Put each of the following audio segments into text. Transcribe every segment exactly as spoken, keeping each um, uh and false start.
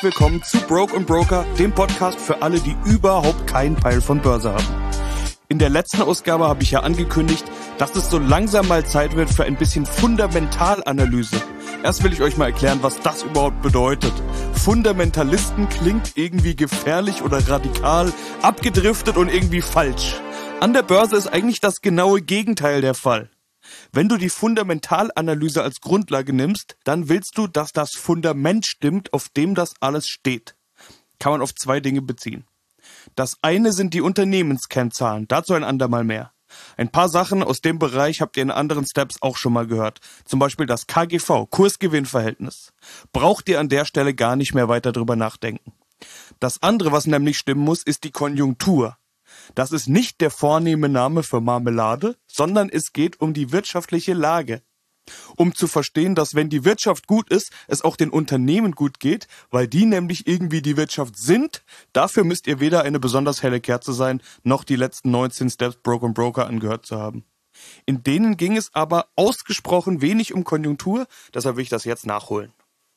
willkommen zu Broke und Broker, dem Podcast für alle, die überhaupt keinen Peil von Börse haben. In der letzten Ausgabe habe ich ja angekündigt, dass es so langsam mal Zeit wird für ein bisschen Fundamentalanalyse. Erst will ich euch mal erklären, was das überhaupt bedeutet. Fundamentalisten klingt irgendwie gefährlich oder radikal, abgedriftet und irgendwie falsch. An der Börse ist eigentlich das genaue Gegenteil der Fall. Wenn du die Fundamentalanalyse als Grundlage nimmst, dann willst du, dass das Fundament stimmt, auf dem das alles steht. Kann man auf zwei Dinge beziehen. Das eine sind die Unternehmenskennzahlen, dazu ein andermal mehr. Ein paar Sachen aus dem Bereich habt ihr in anderen Steps auch schon mal gehört. Zum Beispiel das K G V, Kurs-Gewinn-Verhältnis. Braucht ihr an der Stelle gar nicht mehr weiter drüber nachdenken. Das andere, was nämlich stimmen muss, ist die Konjunktur. Das ist nicht der vornehme Name für Marmelade, sondern es geht um die wirtschaftliche Lage. Um zu verstehen, dass wenn die Wirtschaft gut ist, es auch den Unternehmen gut geht, weil die nämlich irgendwie die Wirtschaft sind, dafür müsst ihr weder eine besonders helle Kerze sein, noch die letzten neunzehn Steps Broke und Broker angehört zu haben. In denen ging es aber ausgesprochen wenig um Konjunktur, deshalb will ich das jetzt nachholen.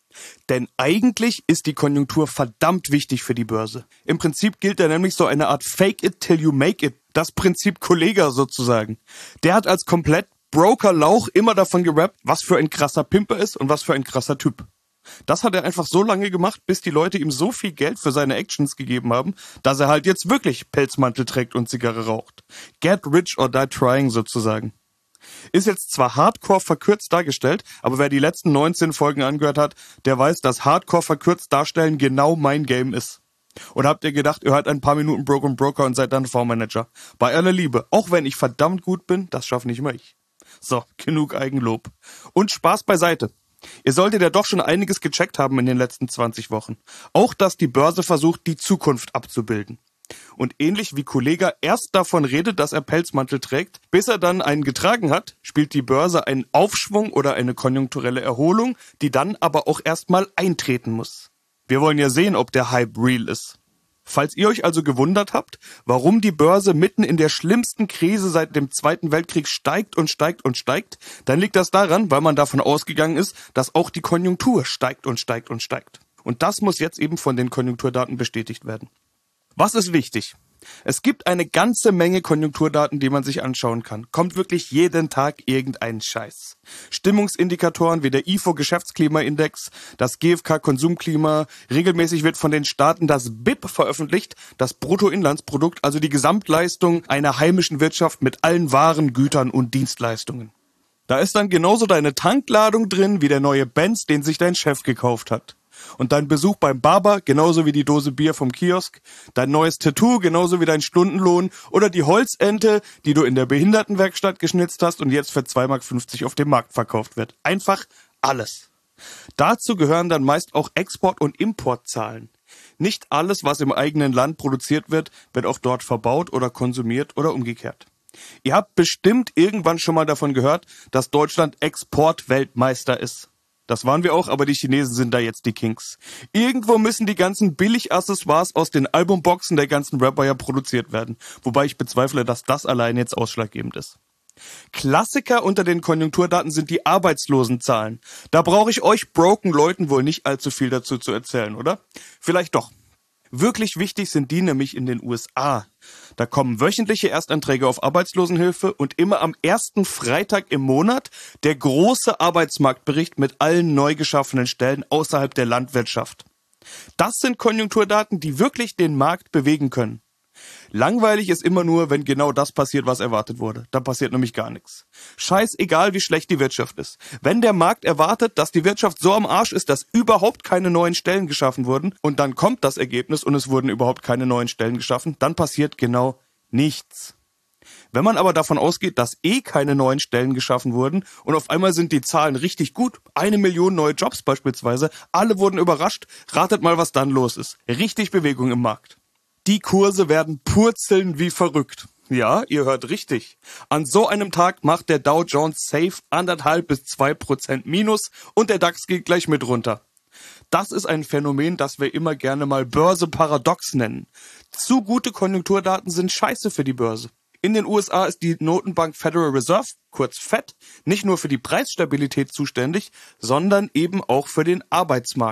Denn eigentlich ist die Konjunktur verdammt wichtig für die Börse. Im Prinzip gilt da nämlich so eine Art Fake it till you make it, das Prinzip Kollega sozusagen. Der hat als komplett Broker-Lauch immer davon gerappt, was für ein krasser Pimper ist und was für ein krasser Typ. Das hat er einfach so lange gemacht, bis die Leute ihm so viel Geld für seine Actions gegeben haben, dass er halt jetzt wirklich Pelzmantel trägt und Zigarre raucht. Get rich or die trying sozusagen. Ist jetzt zwar hardcore verkürzt dargestellt, aber wer die letzten neunzehn Folgen angehört hat, der weiß, dass hardcore verkürzt darstellen genau mein Game ist. Oder habt ihr gedacht, ihr hört ein paar Minuten Broke und Broker und seid dann Fondsmanager? Bei aller Liebe, auch wenn ich verdammt gut bin, das schaffe nicht mehr ich. So, genug Eigenlob. Und Spaß beiseite. Ihr solltet ja doch schon einiges gecheckt haben in den letzten zwanzig Wochen. Auch, dass die Börse versucht, die Zukunft abzubilden. Und ähnlich wie Kollega erst davon redet, dass er Pelzmantel trägt, bis er dann einen getragen hat, spielt die Börse einen Aufschwung oder eine konjunkturelle Erholung, die dann aber auch erstmal eintreten muss. Wir wollen ja sehen, ob der Hype real ist. Falls ihr euch also gewundert habt, warum die Börse mitten in der schlimmsten Krise seit dem Zweiten Weltkrieg steigt und steigt und steigt, dann liegt das daran, weil man davon ausgegangen ist, dass auch die Konjunktur steigt und steigt und steigt. Und das muss jetzt eben von den Konjunkturdaten bestätigt werden. Was ist wichtig? Es gibt eine ganze Menge Konjunkturdaten, die man sich anschauen kann. Kommt wirklich jeden Tag irgendein Scheiß. Stimmungsindikatoren wie der I F O-Geschäftsklimaindex, das G F K-Konsumklima, regelmäßig wird von den Staaten das B I P veröffentlicht, das Bruttoinlandsprodukt, also die Gesamtleistung einer heimischen Wirtschaft mit allen Waren, Gütern und Dienstleistungen. Da ist dann genauso deine Tankladung drin wie der neue Benz, den sich dein Chef gekauft hat. Und dein Besuch beim Barber, genauso wie die Dose Bier vom Kiosk, dein neues Tattoo, genauso wie dein Stundenlohn oder die Holzente, die du in der Behindertenwerkstatt geschnitzt hast und jetzt für zwei Mark fünfzig auf dem Markt verkauft wird. Einfach alles. Dazu gehören dann meist auch Export- und Importzahlen. Nicht alles, was im eigenen Land produziert wird, wird auch dort verbaut oder konsumiert oder umgekehrt. Ihr habt bestimmt irgendwann schon mal davon gehört, dass Deutschland Exportweltmeister ist. Das waren wir auch, aber die Chinesen sind da jetzt die Kings. Irgendwo müssen die ganzen Billig-Accessoires aus den Albumboxen der ganzen Rapper ja produziert werden. Wobei ich bezweifle, dass das allein jetzt ausschlaggebend ist. Klassiker unter den Konjunkturdaten sind die Arbeitslosenzahlen. Da brauche ich euch broken Leuten wohl nicht allzu viel dazu zu erzählen, oder? Vielleicht doch. Wirklich wichtig sind die nämlich in den U S A. Da kommen wöchentliche Erstanträge auf Arbeitslosenhilfe und immer am ersten Freitag im Monat der große Arbeitsmarktbericht mit allen neu geschaffenen Stellen außerhalb der Landwirtschaft. Das sind Konjunkturdaten, die wirklich den Markt bewegen können. Langweilig ist immer nur, wenn genau das passiert, was erwartet wurde. Da passiert nämlich gar nichts. Scheißegal, wie schlecht die Wirtschaft ist. Wenn der Markt erwartet, dass die Wirtschaft so am Arsch ist, dass überhaupt keine neuen Stellen geschaffen wurden und dann kommt das Ergebnis und es wurden überhaupt keine neuen Stellen geschaffen, dann passiert genau nichts. Wenn man aber davon ausgeht, dass eh keine neuen Stellen geschaffen wurden und auf einmal sind die Zahlen richtig gut, eine Million neue Jobs beispielsweise, alle wurden überrascht, ratet mal, was dann los ist. Richtig Bewegung im Markt. Die Kurse werden purzeln wie verrückt. Ja, ihr hört richtig. An so einem Tag macht der Dow Jones safe anderthalb bis zwei Prozent Minus und der DAX geht gleich mit runter. Das ist ein Phänomen, das wir immer gerne mal Börse-Paradox nennen. Zu gute Konjunkturdaten sind scheiße für die Börse. In den U S A ist die Notenbank Federal Reserve, kurz Fed, nicht nur für die Preisstabilität zuständig, sondern eben auch für den Arbeitsmarkt.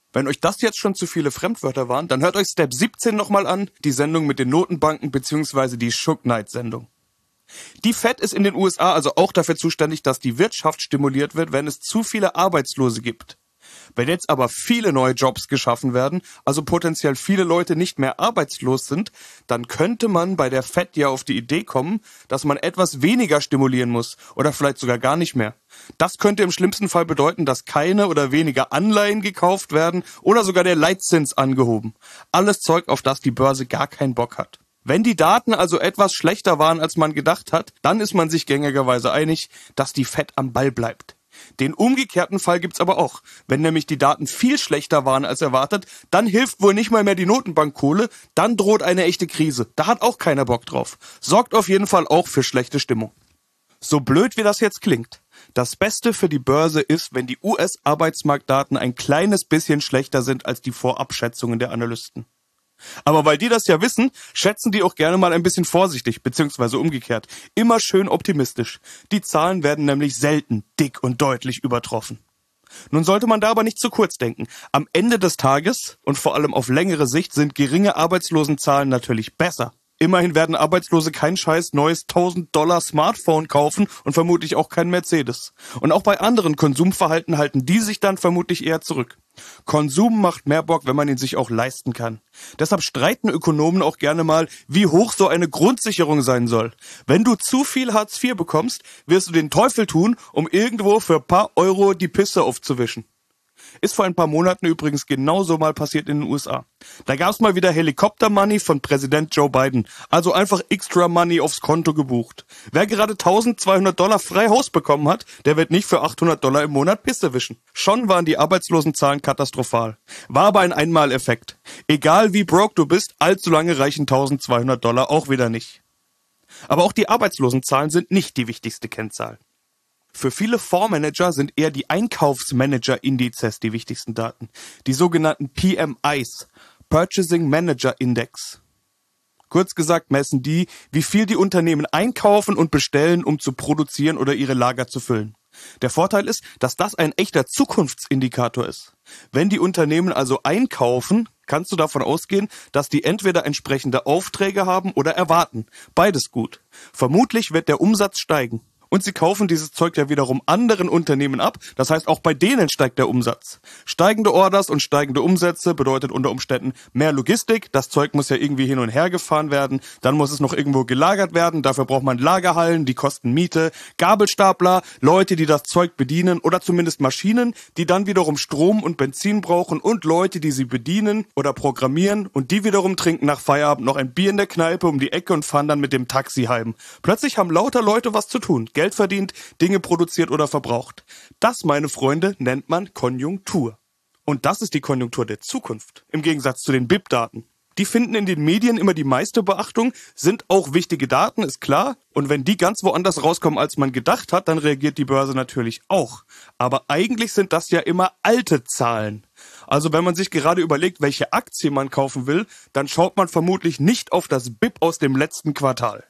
Wenn euch das jetzt schon zu viele Fremdwörter waren, dann hört euch Step siebzehn nochmal an, die Sendung mit den Notenbanken bzw. die Shook Knight-Sendung. Die Fed ist in den U S A also auch dafür zuständig, dass die Wirtschaft stimuliert wird, wenn es zu viele Arbeitslose gibt. Wenn jetzt aber viele neue Jobs geschaffen werden, also potenziell viele Leute nicht mehr arbeitslos sind, dann könnte man bei der Fed ja auf die Idee kommen, dass man etwas weniger stimulieren muss oder vielleicht sogar gar nicht mehr. Das könnte im schlimmsten Fall bedeuten, dass keine oder weniger Anleihen gekauft werden oder sogar der Leitzins angehoben. Alles Zeug, auf das die Börse gar keinen Bock hat. Wenn die Daten also etwas schlechter waren, als man gedacht hat, dann ist man sich gängigerweise einig, dass die Fed am Ball bleibt. Den umgekehrten Fall gibt's aber auch. Wenn nämlich die Daten viel schlechter waren als erwartet, dann hilft wohl nicht mal mehr die Notenbankkohle, dann droht eine echte Krise. Da hat auch keiner Bock drauf. Sorgt auf jeden Fall auch für schlechte Stimmung. So blöd wie das jetzt klingt, das Beste für die Börse ist, wenn die U S-Arbeitsmarktdaten ein kleines bisschen schlechter sind als die Vorabschätzungen der Analysten. Aber weil die das ja wissen, schätzen die auch gerne mal ein bisschen vorsichtig, beziehungsweise umgekehrt. Immer schön optimistisch. Die Zahlen werden nämlich selten dick und deutlich übertroffen. Nun sollte man da aber nicht zu kurz denken. Am Ende des Tages und vor allem auf längere Sicht sind geringe Arbeitslosenzahlen natürlich besser. Immerhin werden Arbeitslose kein scheiß neues tausend Dollar Smartphone kaufen und vermutlich auch kein Mercedes. Und auch bei anderen Konsumverhalten halten die sich dann vermutlich eher zurück. Konsum macht mehr Bock, wenn man ihn sich auch leisten kann. Deshalb streiten Ökonomen auch gerne mal, wie hoch so eine Grundsicherung sein soll. Wenn du zu viel Hartz vier bekommst, wirst du den Teufel tun, um irgendwo für ein paar Euro die Pisse aufzuwischen. Ist vor ein paar Monaten übrigens genauso mal passiert in den U S A. Da gab's mal wieder Helikopter-Money von Präsident Joe Biden. Also einfach extra Money aufs Konto gebucht. Wer gerade eintausendzweihundert Dollar frei Haus bekommen hat, der wird nicht für achthundert Dollar im Monat Pisse wischen. Schon waren die Arbeitslosenzahlen katastrophal. War aber ein Einmaleffekt. Egal wie broke du bist, allzu lange reichen eintausendzweihundert Dollar auch wieder nicht. Aber auch die Arbeitslosenzahlen sind nicht die wichtigste Kennzahl. Für viele Fondsmanager sind eher die Einkaufsmanager-Indizes die wichtigsten Daten. Die sogenannten P M Is, Purchasing Manager Index. Kurz gesagt messen die, wie viel die Unternehmen einkaufen und bestellen, um zu produzieren oder ihre Lager zu füllen. Der Vorteil ist, dass das ein echter Zukunftsindikator ist. Wenn die Unternehmen also einkaufen, kannst du davon ausgehen, dass die entweder entsprechende Aufträge haben oder erwarten. Beides gut. Vermutlich wird der Umsatz steigen. Und sie kaufen dieses Zeug ja wiederum anderen Unternehmen ab. Das heißt, auch bei denen steigt der Umsatz. Steigende Orders und steigende Umsätze bedeutet unter Umständen mehr Logistik. Das Zeug muss ja irgendwie hin und her gefahren werden. Dann muss es noch irgendwo gelagert werden. Dafür braucht man Lagerhallen, die kosten Miete, Gabelstapler, Leute, die das Zeug bedienen oder zumindest Maschinen, die dann wiederum Strom und Benzin brauchen und Leute, die sie bedienen oder programmieren und die wiederum trinken nach Feierabend noch ein Bier in der Kneipe um die Ecke und fahren dann mit dem Taxi heim. Plötzlich haben lauter Leute was zu tun. Geld verdient, Dinge produziert oder verbraucht. Das, meine Freunde, nennt man Konjunktur. Und das ist die Konjunktur der Zukunft, im Gegensatz zu den B I P-Daten. Die finden in den Medien immer die meiste Beachtung, sind auch wichtige Daten, ist klar. Und wenn die ganz woanders rauskommen, als man gedacht hat, dann reagiert die Börse natürlich auch. Aber eigentlich sind das ja immer alte Zahlen. Also wenn man sich gerade überlegt, welche Aktie man kaufen will, dann schaut man vermutlich nicht auf das B I P aus dem letzten Quartal.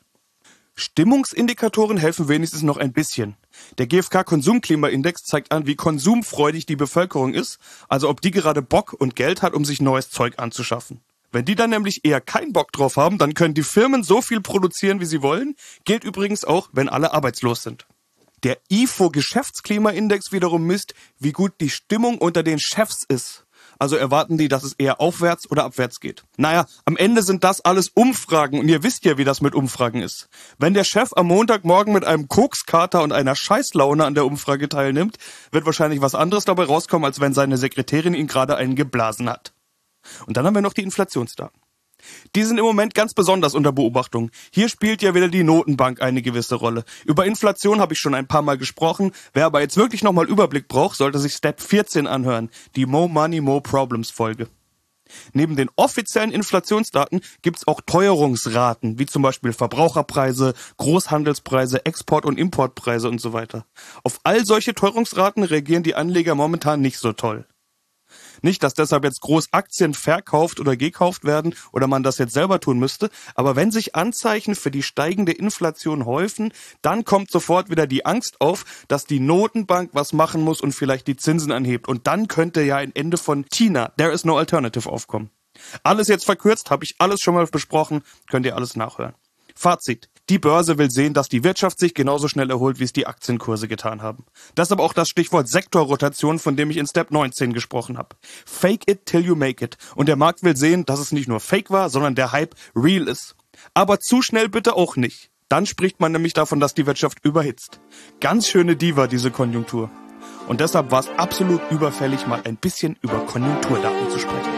Stimmungsindikatoren helfen wenigstens noch ein bisschen. Der G f K-Konsumklimaindex zeigt an, wie konsumfreudig die Bevölkerung ist, also ob die gerade Bock und Geld hat, um sich neues Zeug anzuschaffen. Wenn die dann nämlich eher keinen Bock drauf haben, dann können die Firmen so viel produzieren, wie sie wollen. Gilt übrigens auch, wenn alle arbeitslos sind. Der I F O-Geschäftsklimaindex wiederum misst, wie gut die Stimmung unter den Chefs ist. Also erwarten die, dass es eher aufwärts oder abwärts geht. Naja, am Ende sind das alles Umfragen und ihr wisst ja, wie das mit Umfragen ist. Wenn der Chef am Montagmorgen mit einem Kokskater und einer Scheißlaune an der Umfrage teilnimmt, wird wahrscheinlich was anderes dabei rauskommen, als wenn seine Sekretärin ihn gerade einen geblasen hat. Und dann haben wir noch die Inflationsdaten. Die sind im Moment ganz besonders unter Beobachtung. Hier spielt ja wieder die Notenbank eine gewisse Rolle. Über Inflation habe ich schon ein paar Mal gesprochen. Wer aber jetzt wirklich nochmal Überblick braucht, sollte sich Step vierzehn anhören. Die More Money, More Problems Folge. Neben den offiziellen Inflationsdaten gibt's auch Teuerungsraten, wie zum Beispiel Verbraucherpreise, Großhandelspreise, Export- und Importpreise und so weiter. Auf all solche Teuerungsraten reagieren die Anleger momentan nicht so toll. Nicht, dass deshalb jetzt groß Aktien verkauft oder gekauft werden oder man das jetzt selber tun müsste, aber wenn sich Anzeichen für die steigende Inflation häufen, dann kommt sofort wieder die Angst auf, dass die Notenbank was machen muss und vielleicht die Zinsen anhebt. Und dann könnte ja ein Ende von Tina, there is no alternative, aufkommen. Alles jetzt verkürzt, habe ich alles schon mal besprochen, könnt ihr alles nachhören. Fazit. Die Börse will sehen, dass die Wirtschaft sich genauso schnell erholt, wie es die Aktienkurse getan haben. Das ist aber auch das Stichwort Sektorrotation, von dem ich in Step neunzehn gesprochen habe. Fake it till you make it. Und der Markt will sehen, dass es nicht nur Fake war, sondern der Hype real ist. Aber zu schnell bitte auch nicht. Dann spricht man nämlich davon, dass die Wirtschaft überhitzt. Ganz schöne Diva, diese Konjunktur. Und deshalb war es absolut überfällig, mal ein bisschen über Konjunkturdaten zu sprechen.